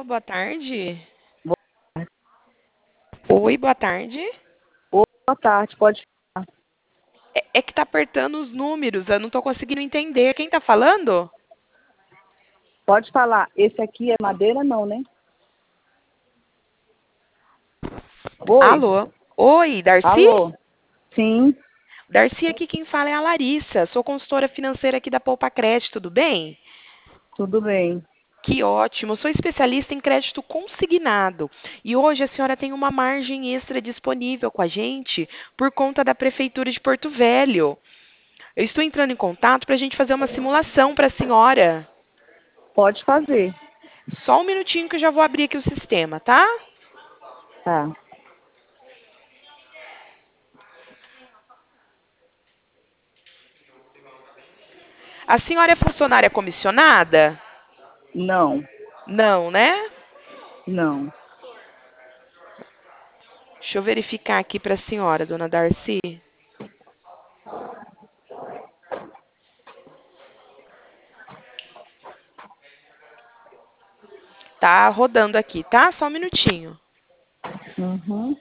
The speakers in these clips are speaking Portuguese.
Alô, boa tarde. Boa Oi, boa tarde. boa tarde, pode falar. É que tá apertando os números, eu não tô conseguindo entender. Quem tá falando? Pode falar. Esse aqui é madeira, não, né? Oi, Alô? Oi, Darcy? alô. Sim, Darcy, aqui quem fala é a Larissa. Sou consultora financeira aqui da Poupa Crédito, tudo bem? tudo bem. Que ótimo. Sou especialista em crédito consignado. E hoje a senhora tem uma margem extra disponível com a gente por conta da Prefeitura de Porto Velho. Eu estou entrando em contato para a gente fazer uma simulação para a senhora. Pode fazer. Só um minutinho que eu já vou abrir aqui o sistema, tá? Tá. A senhora é funcionária comissionada? Não, Não, né? não. Deixa eu verificar aqui para a senhora, dona Darcy. Tá rodando aqui, tá? Só um minutinho. Uhum.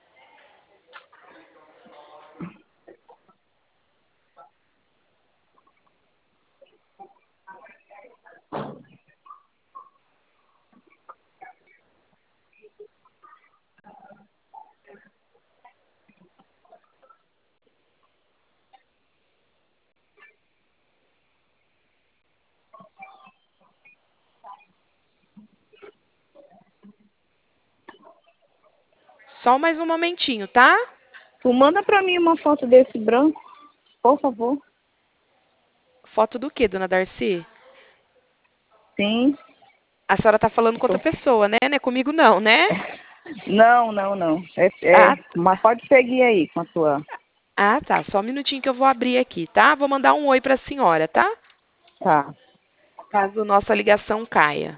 Só mais um momentinho, tá? Tu manda pra mim uma foto desse branco, por favor. Foto do quê, dona Darcy? Sim. A senhora tá falando com outra Tô- pessoa, né? Não é comigo não, né? Não, não, não. Ah, Mas pode seguir aí com a tua. tá. Só um minutinho que eu vou abrir aqui, tá? Vou mandar um oi para a senhora, tá? Tá. Caso nossa ligação caia.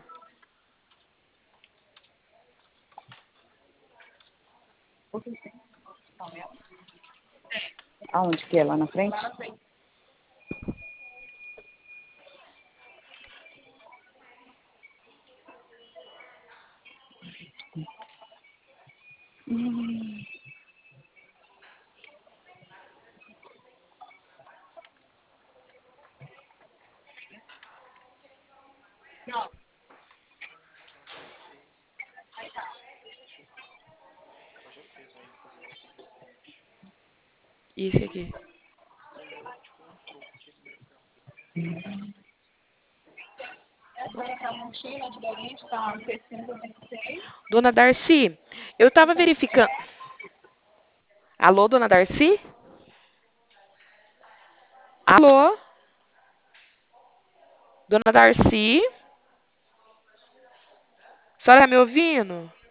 Aonde que é? Lá na frente? Isso aqui. Dona Darcy, eu estava verificando. Alô, dona Darcy? Alô? Dona Darcy? A senhora tá me ouvindo?